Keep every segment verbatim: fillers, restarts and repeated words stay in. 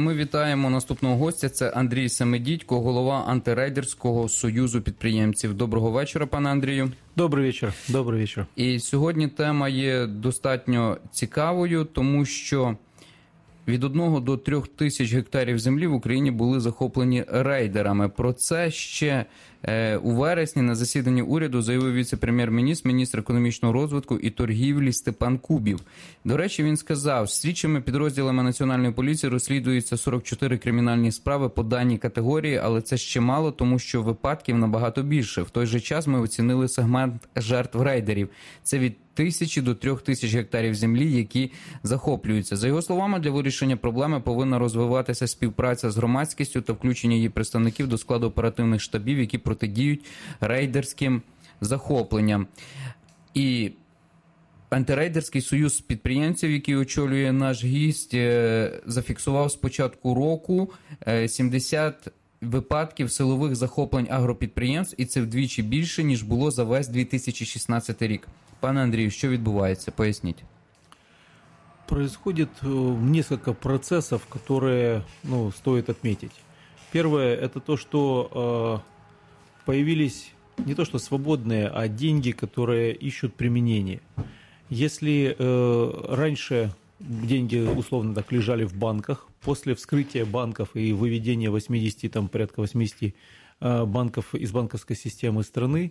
ми вітаємо наступного гостя. Це Андрій Семидідько, голова антирейдерського союзу підприємців. Доброго вечора, пане Андрію. Добрий вечір. Добрий вечір. І сьогодні тема є достатньо цікавою, тому що від одного до трьох тисяч гектарів землі в Україні були захоплені рейдерами. Про це ще е, у вересні на засіданні уряду заявив віце-прем'єр-міністр, міністр економічного розвитку і торгівлі Степан Кубів. До речі, він сказав, слідчими підрозділами Національної поліції розслідуються сорок чотири кримінальні справи по даній категорії, але це ще мало, тому що випадків набагато більше. В той же час ми оцінили сегмент жертв рейдерів. Це від тисячі до трьох тисяч гектарів землі, які захоплюються. За його словами, для вирішення проблеми повинна розвиватися співпраця з громадськістю та включення її представників до складу оперативних штабів, які протидіють рейдерським захопленням. І антирейдерський союз підприємців, який очолює наш гість, зафіксував з початку року сімдесят випадків силових захоплень агропідприємств, і це вдвічі більше, ніж було за весь дві тисячі шістнадцятий рік. Пане Андрію, что відбувається? Поясніть. Происходит несколько процессов, которые, ну, стоит отметить. Первое, это то, что э, появились не то что свободные, а деньги, которые ищут применение. Если э, раньше деньги, условно так, лежали в банках, после вскрытия банков и выведения восьмидесяти, там, порядка восьмидесяти э, банков из банковской системы страны,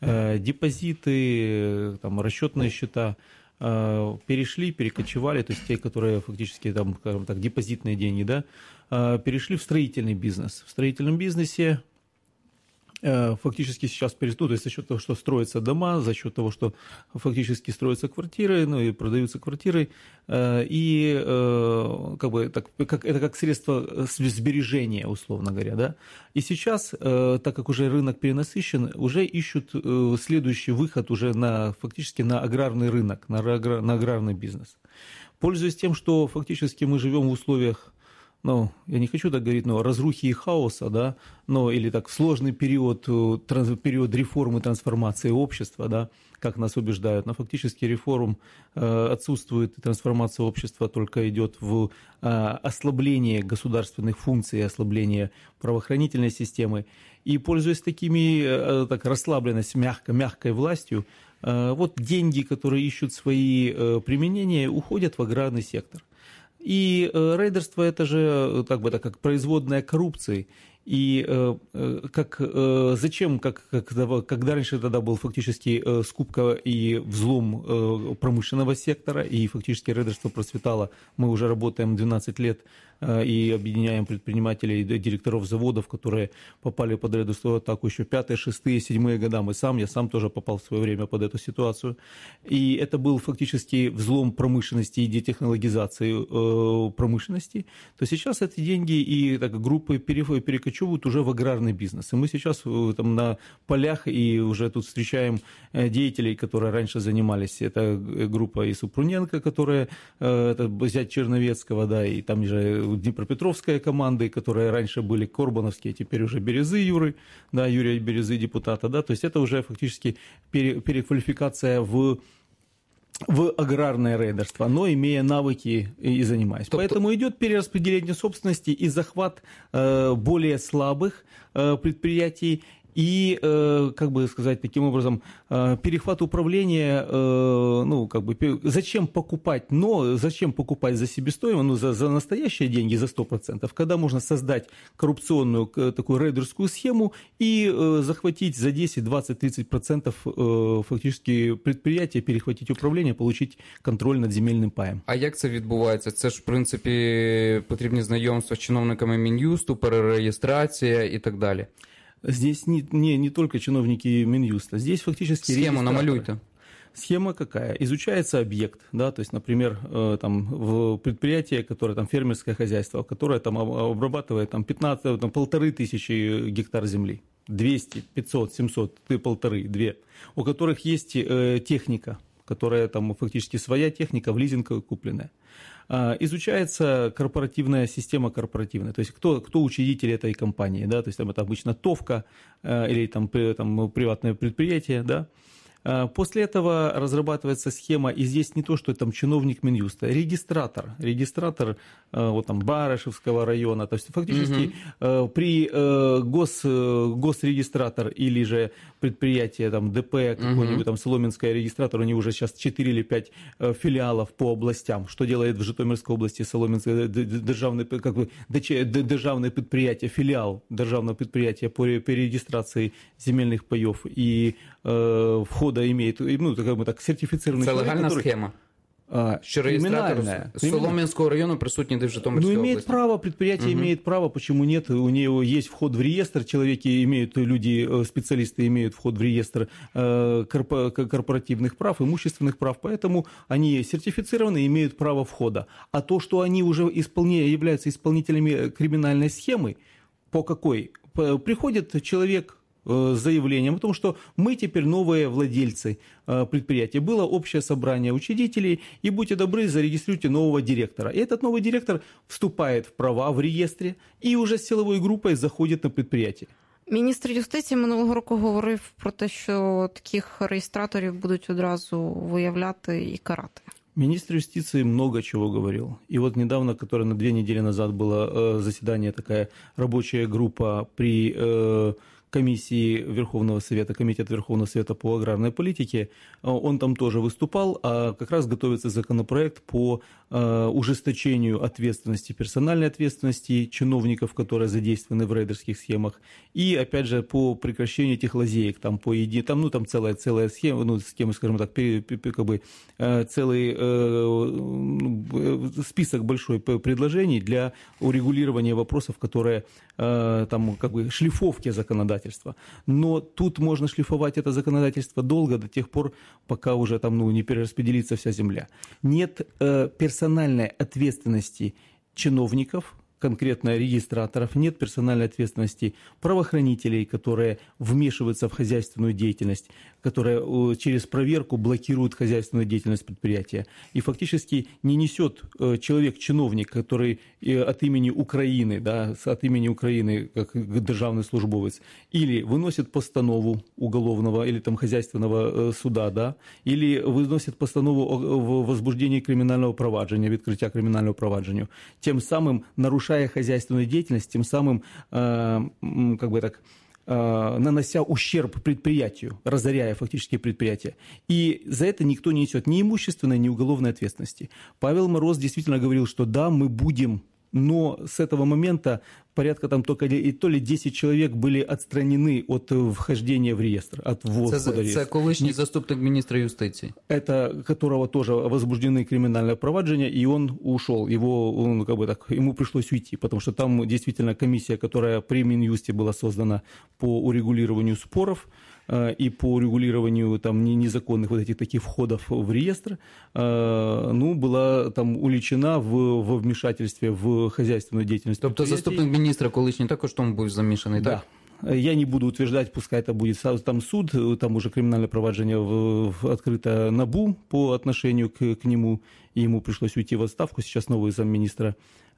депозиты, там, расчетные счета перешли, перекочевали, то есть те, которые фактически, там, скажем так, депозитные деньги, да, перешли в строительный бизнес. В строительном бизнесе фактически сейчас перестают, то есть за счет того, что строятся дома, за счет того, что фактически строятся квартиры, ну и продаются квартиры, и как бы так, как, это как средство сбережения, условно говоря, да. И сейчас, так как уже рынок перенасыщен, уже ищут следующий выход уже на, фактически на аграрный рынок, на, аграр, на аграрный бизнес. Пользуясь тем, что фактически мы живем в условиях, ну, я не хочу так говорить, но разрухи и хаоса, да, но или так сложный период, период реформы, трансформации общества, да, как нас убеждают, но фактически реформ э, отсутствует, и трансформация общества только идет в э, ослабление государственных функций, ослабление правоохранительной системы. И пользуясь такими, э, так, расслабленностью, мягко, мягкой властью, э, вот деньги, которые ищут свои э, применения, уходят в аграрный сектор. И э, рейдерство это же так бы, так, как производная коррупции. И э, как, э, зачем, как, как, когда раньше тогда был фактически э, скупка и взлом э, промышленного сектора, и фактически рейдерство процветало, мы уже работаем двенадцать лет э, и объединяем предпринимателей, директоров заводов, которые попали под рейдерскую атаку еще пятые, шестые, седьмые года. Мы сам, я сам тоже попал в свое время под эту ситуацию. И это был фактически взлом промышленности и детехнологизации э, промышленности. То сейчас эти деньги и так, группы перекочевывают уже в аграрный бизнес. И мы сейчас там на полях и уже тут встречаем деятелей, которые раньше занимались. Это группа и Супруненко, которая, это зять Черновецкого, да, и там же Днепропетровская команда, которые раньше были Корбановские, теперь уже Березы Юры, да, Юрия Березы, депутата, да, то есть это уже фактически пере, переквалификация в в аграрное рейдерство, но имея навыки и занимаясь. Тобто... Поэтому идет перераспределение собственности и захват э, более слабых э, предприятий и, э, как бы сказать, таким образом, э, перехват управления, э, ну, как бы, зачем покупать, но зачем покупать за себестоимость, ну, за, за настоящие деньги, за сто процентов, когда можно создать коррупционную такую рейдерскую схему и э, захватить за десять, двадцать, тридцать процентов э, фактически предприятия, перехватить управление, получить контроль над земельним паєм. А як це відбувається? Це ж, в принципі, потрібні знайомства з чиновниками Мін'юсту, перереєстрація і так далі. Здесь не, не, не только чиновники Минюста, здесь фактически... Схему намалюйте. Схема какая? Изучается объект, да, то есть, например, там, в предприятие, которое там фермерское хозяйство, которое там обрабатывает там, пятнадцать, там, полторы тысячи гектар земли, двести, пятьсот, семьсот, полторы, две, у которых есть э, техника, которая там фактически своя техника в лизинг купленная. Изучается корпоративная система корпоративная, то есть кто, кто учредитель этой компании, да, то есть там это обычно ТОВКа или там, там приватное предприятие, да, После этого разрабатывается схема, и здесь не то, что там чиновник Минюста, регистратор, регистратор вот там Барышевского района, то есть фактически угу. при гос, госрегистратор или же предприятие там ДП, какой-нибудь угу. там Соломенское регистратор, у него уже сейчас четыре или пять филиалов по областям, что делает в Житомирской области Соломенское державное, как бы, державное предприятие, филиал державного предприятия по перерегистрации земельных паев и э, входа имеет, ну, как бы так, сертифицированный человек, легальна который... схема. Що реєстратор Солом'янського району присутній в Житомирской ну, имеет области. право, предприятие угу. имеет право, почему нет? У него есть вход в реестр, человеки имеют, люди, специалисты имеют вход в реестр корпоративных прав, имущественных прав, поэтому они сертифицированы и имеют право входа. А то, что они уже исполня... являются исполнителями криминальной схемы, по какой? Приходит человек с заявлением о том, что мы теперь новые владельцы предприятия. Было общее собрание учредителей, и будьте добры, зарегистрируйте нового директора. И этот новый директор вступает в права в реєстрі і уже з силовою групою заходить на підприємство. Міністр юстиції минулого року говорив про те, що таких реєстраторів будуть одразу виявляти і карати. Министр юстиции много чего говорил. И вот недавно, которое на две недели назад было заседание, такая рабочая группа при комиссии Верховного Совета, Комитет Верховного Совета по аграрной политике, он там тоже выступал, а как раз готовится законопроект по ужесточению ответственности, персональной ответственности чиновников, которые задействованы в рейдерских схемах, и, опять же, по прекращению этих лазеек, там, по еде, там, ну, там целая, целая схема, ну, схема, скажем так, как бы целый список большой предложений для урегулирования вопросов, которые, там, как бы, шлифовки законодательства. Но тут можно шлифовать это законодательство долго, до тех пор, пока уже там, ну, не перераспределится вся земля. Нет э, персональной ответственности чиновников, конкретно регистраторов, нет персональной ответственности правоохранителей, которые вмешиваются в хозяйственную деятельность, которые через проверку блокируют хозяйственную деятельность предприятия. И фактически не несет человек-чиновник, который от имени Украины, да, от имени Украины, как державный службовец, или выносит постанову уголовного или там хозяйственного суда, да, или выносит постанову о возбуждении криминального проваджения, в открытия криминального проваджения, тем самым нарушая хозяйственную деятельность, тем самым, э, как бы так, э, нанося ущерб предприятию, разоряя фактически предприятие. И за это никто не несет ни имущественной, ни уголовной ответственности. Павел Мороз действительно говорил, что да, мы будем, но с этого момента порядка там только и то ли десять человек были отстранены от вхождения в реестр, от ввода в реестр. Это колишний заступник министра юстиции. Это которого тоже возбуждены криминальное проваджение, и он ушел. Его, он, как бы так, ему пришлось уйти, потому что там действительно комиссия, которая при Минюсте была создана по урегулированию споров и по урегулированию там незаконных вот этих таких входов в реестр, ну, была там уличена в, в вмешательстве в хозяйственную деятельность. Тобто заступник міністра колишній також в тому був замішаний, да. так? Я не буду утверждать, пускай это будет там суд, там уже криминальное проваджение в, в открыто НАБУ по отношению к, к нему, и ему пришлось уйти в отставку, сейчас новый замминистра.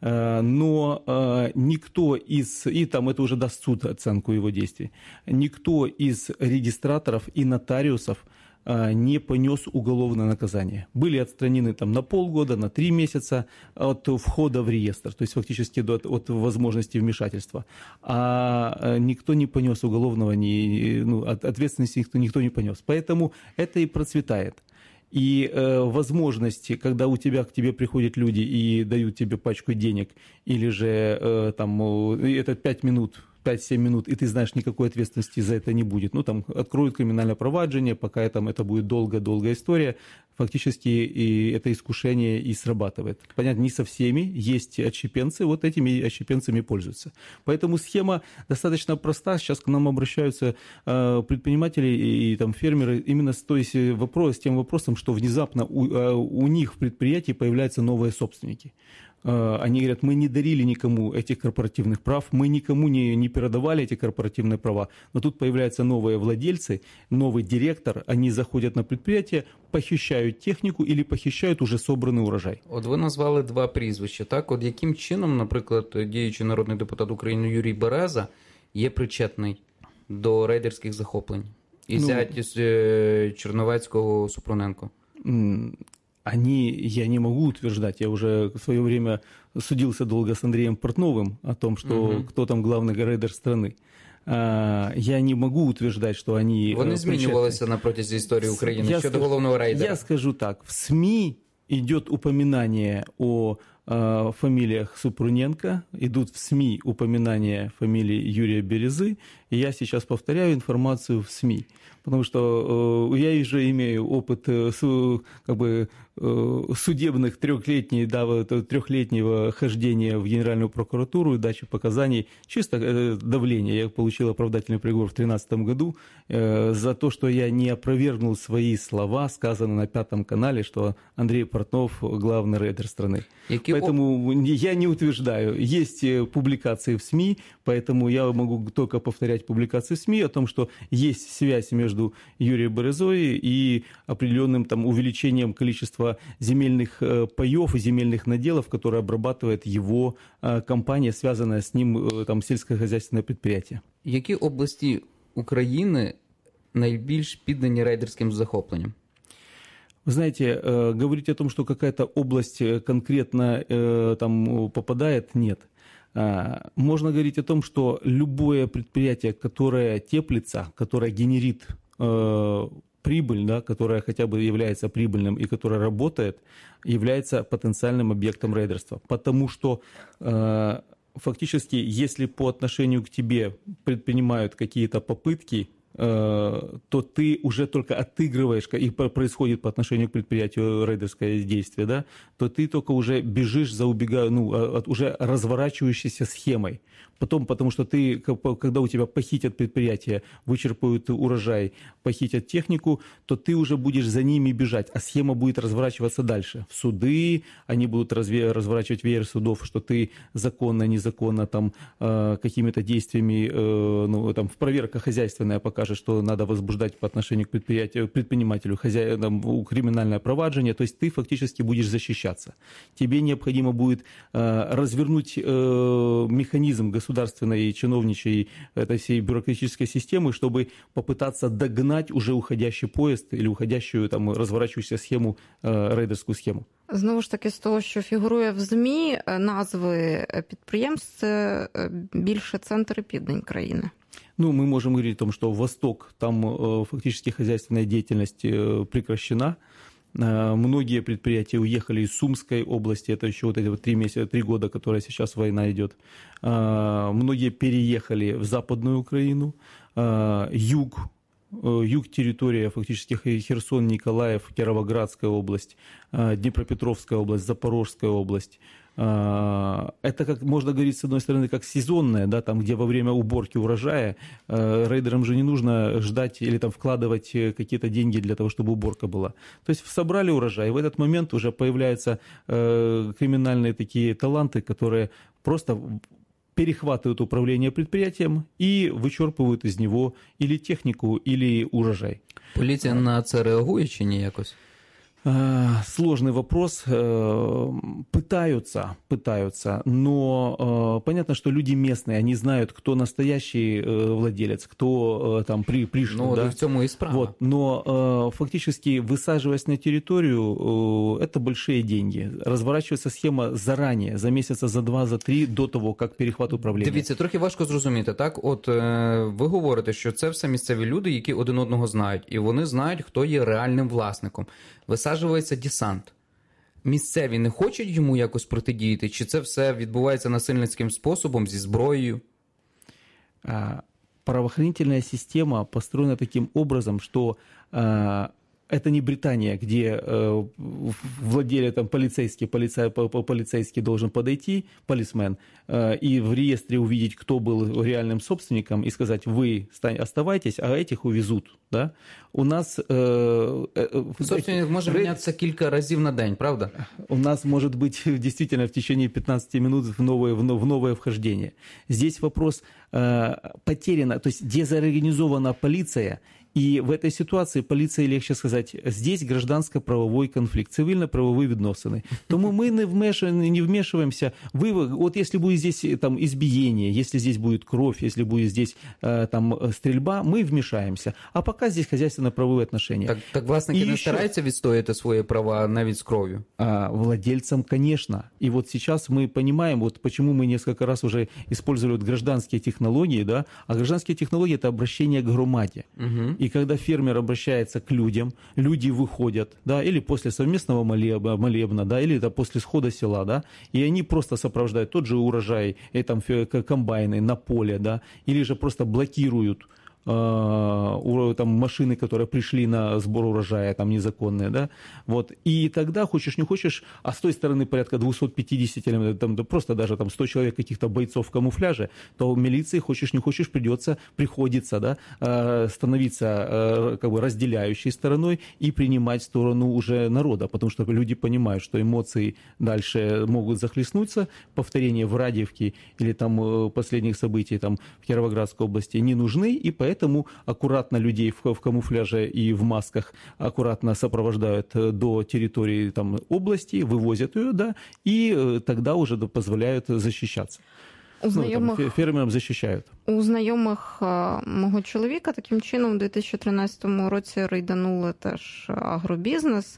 Но никто из, и там это уже даст суд оценку его действий, никто из регистраторов и нотариусов не понес уголовное наказание. Были отстранены там на полгода, на три месяца от входа в реестр, то есть фактически от, от возможности вмешательства. А никто не понес уголовного, ни, ну, ответственности никто, никто не понес. Поэтому это и процветает. И э, возможности, когда у тебя, к тебе приходят люди и дают тебе пачку денег, или же э, там, это пять минут, пять-семь минут, и ты знаешь, никакой ответственности за это не будет. Ну, там, откроют криминальное проваджение, пока там, это будет долгая-долгая история, фактически и это искушение и срабатывает. Понятно, не со всеми, есть отщепенцы, вот этими отщепенцами пользуются. Поэтому схема достаточно проста. Сейчас к нам обращаются э, предприниматели и, и там, фермеры именно с, то есть, вопрос, с тем вопросом, что внезапно у, э, у них в предприятии появляются новые собственники. Они говорят, мы не дарили никому этих корпоративных прав, мы никому не, не передавали эти корпоративные права, но тут появляются новые владельцы, новый директор, они заходят на предприятие, похищають техніку или похищають уже собраний урожай. От ви назвали два прізвища, так? От яким чином, наприклад, діючий народний депутат України Юрій Береза є причетний до рейдерських захоплень? и ну, зять Черновецкого Супруненко? Они, я не могу утверждать, я уже в свое время судился долго с Андреем Портновым о том, что угу. кто там главный рейдер страны. Я не могу утверждать, что они... Вони змінювалися на протязі історії України я щодо скажу, головного рейдера. Я скажу так, в СМИ идет упоминание о э, фамилиях Супруненко, идут в СМИ упоминания фамилии Юрия Березы, и я сейчас повторяю информацию в СМИ, потому что э, я уже имею опыт э, су, как бы, э, судебных трехлетней, да, трехлетнего хождения в Генеральную прокуратуру и дачи показаний, чисто э, давление. Я получил оправдательный приговор в две тысячи тринадцатом году э, за то, что я не опровергнул свои слова, сказанные на Пятом канале, что Андрей Портнов главный рейдер страны. Які поэтому оп... я не утверждаю. Есть публикации в СМИ, поэтому я могу только повторять публикации в СМИ о том, что есть связь между Юрием Березой и определенным там увеличением количества земельных паев и земельных наделов, которые обрабатывает его компания, связанная с ним там сельскохозяйственное предприятие. Які області України найбільш піддані рейдерським захопленням? Вы знаете, говорить о том, что какая-то область конкретно там попадает, нет. Можно говорить о том, что любое предприятие, которое теплится, которое генерит прибыль, да, которая хотя бы является прибыльным и которая работает, является потенциальным объектом рейдерства. Потому что фактически, если по отношению к тебе предпринимают какие-то попытки, то ты уже только отыгрываешь, и происходит по отношению к предприятию рейдерское действие, да, то ты только уже бежишь за убега... ну, от уже разворачивающейся схемой. Потом, потому что ты, когда у тебя похитят предприятие, вычерпают урожай, похитят технику, то ты уже будешь за ними бежать, а схема будет разворачиваться дальше. В суды, они будут разве... разворачивать веер судов, что ты законно, незаконно, там, какими-то действиями, ну, там, в проверка хозяйственная покажет, что надо возбуждать по отношению к предприятию, предпринимателю хозя... там, криминальное проваджение, то есть ты фактически будешь защищаться. Тебе необходимо будет развернуть механизм государственной и чиновничьей этой всей бюрократической системы, чтобы попытаться догнать уже уходящий поезд или уходящую, там, разворачивающуюся схему, рейдерську схему. Знову ж таки, з того, що фігурує в ЗМІ, назви підприємств – це більше центр і південь країни. Ну, мы можем говорить о том, что Восток, там э, фактически хозяйственная деятельность э, прекращена. Э, многие предприятия уехали из Сумской области, это еще вот эти вот три месяца, три года, которая сейчас война идет. Э, многие переехали в Западную Украину, э, юг, э, юг территория, фактически Херсон, Николаев, Кировоградская область, э, Днепропетровская область, Запорожская область. Это, как можно говорить, с одной стороны, как сезонное, да, там, где во время уборки урожая рейдерам же не нужно ждать или там вкладывать какие-то деньги для того, чтобы уборка была. То есть собрали урожай, и в этот момент уже появляются криминальные такие таланты, которые просто перехватывают управление предприятием и вычерпывают из него или технику, или урожай. Поліція на це реагує чи ні якось? Сложный вопрос. Пытаются, пытаются, но понятно, что люди местные, они знают, кто настоящий владелец, кто там при, пришел. Ну, да? в цьому и справа. Вот. Но фактически, высаживаясь на территорию, это большие деньги. Разворачивается схема заранее, за месяца, за два, за три, до того, как перехват управління. Дивіться, трохи важко зрозуміти, так? От ви говорите, що це все місцеві люди, які один одного знають, і вони знають, хто є реальним власником. Висаджується десант. Місцеві не хочуть йому якось протидіяти? Чи це все відбувається насильницьким способом, зі зброєю? Правоохранительная система построена таким образом, что это не Британия, где э, владелец, там, полицейский, полицай, полицейский должен подойти, полисмен, э, и в реестре увидеть, кто был реальным собственником, и сказать, вы оставайтесь, а этих увезут. Да? У нас... Э, э, Собственник может рей... меняться кілька разів на день, правда? У нас может быть действительно в течение пятнадцати минут в новое, в новое вхождение. Здесь вопрос э, потеряно, то есть дезорганизована полиция, И в этой ситуации полиции легче сказать, здесь гражданско-правовой конфликт, цивильно-правовые відносини. Тому мы не вмешиваемся, не вмешиваемся. Вы, вот если будет здесь там избиение, если здесь будет кровь, если будет здесь э, там стрельба, мы вмешаемся. А пока здесь хозяйственно-правовые отношения. Так, так власники и не еще... стараються відстояти свої права навіть з кров'ю? А, владельцам, конечно. И вот сейчас мы понимаем, вот почему мы несколько раз уже использовали вот гражданские технологии, да, а гражданские технологии – это обращение к громаде. Угу. И когда фермер обращается к людям, люди выходят, да, или после совместного молебна, молебна, да, или это после схода села, да, и они просто сопровождают тот же урожай, и там комбайны на поле, да, или же просто блокируют там машины, которые пришли на сбор урожая, там незаконные, да, вот, и тогда, хочешь не хочешь, а с той стороны порядка двести пятьдесят, там, просто даже там сто человек каких-то бойцов в камуфляже, то милиции, хочешь не хочешь, придется, приходится, да, становиться как бы разделяющей стороной и принимать сторону уже народа, потому что люди понимают, что эмоции дальше могут захлестнуться, повторение в Радиевке или там последних событий там в Кировоградской области не нужны, и поэтому Поэтому аккуратно людей в, в камуфляже и в масках аккуратно сопровождают до территории там, области, вывозят ее, да, и тогда уже позволяют защищаться. У знайомих, ну, там, фермерам захищають. У знайомих мого чоловіка таким чином у дві тисячі тринадцятому році рейданули теж агробізнес.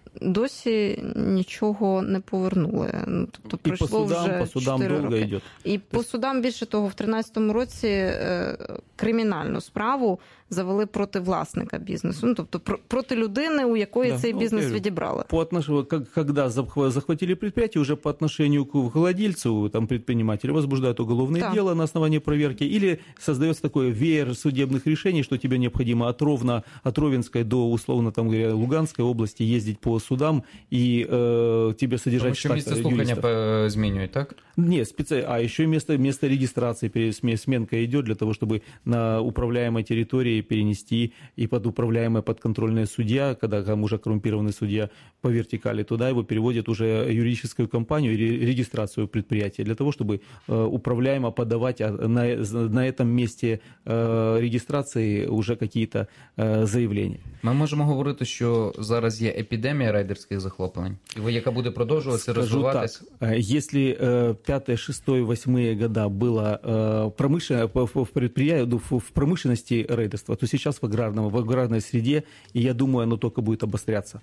Досі нічого не повернули. Тобто, і по судам, вже по судам довго роки. йде. І по судам, більше того, в тринадцятому році е, кримінальну справу завели проти власника бізнесу. Ну, тобто про, проти людини, у якої да, цей бізнес ну, відібрали. По отношению, когда захватили предприятие, уже по отношению к владельцу, там предприниматели возбуждают уголовное да. дело на основании проверки, или создается такой веер судебных решений, что тебе необходимо от Ровно, от Ровенской до, условно, там, говоря, Луганской области ездить по судам и э, тебе содержать штат юристов. Тому що місце слухання змінюють, так? Нет, специ... а еще место, место регистрации, сменка идет для того, чтобы на управляемой территории перенести и под управляемое подконтрольное судья, когда там уже коррумпированный судья по вертикали, туда его переводят уже юридическую компанию или регистрацию предприятия для того, чтобы э, управляемо подавать на, на этом месте э, регистрации уже какие-то э, заявления. Ми можемо говорити, що зараз є епідемія рейдерських захоплень, яка буде продовжуватися, розвиватися. Если э, пятые, шестые, восьмые года было э, промышленно, в, предприятии, в промышленности рейдерства, то сейчас в, аграрном, в аграрной среде, и я думаю, оно только будет обостряться.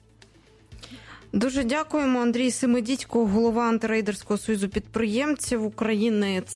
Дуже дякуємо. Андрій Семидідько, голова антирейдерського союзу підприємців України.